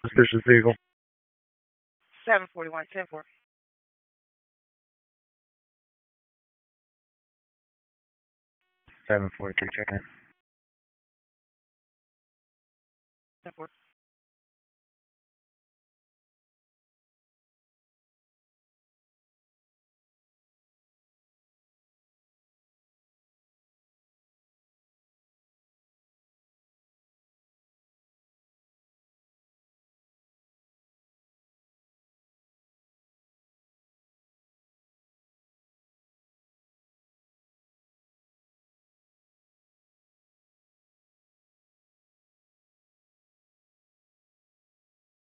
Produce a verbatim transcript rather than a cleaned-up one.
Suspicious vehicle. seven forty-one, ten four. seven forty-three, check in. ten four.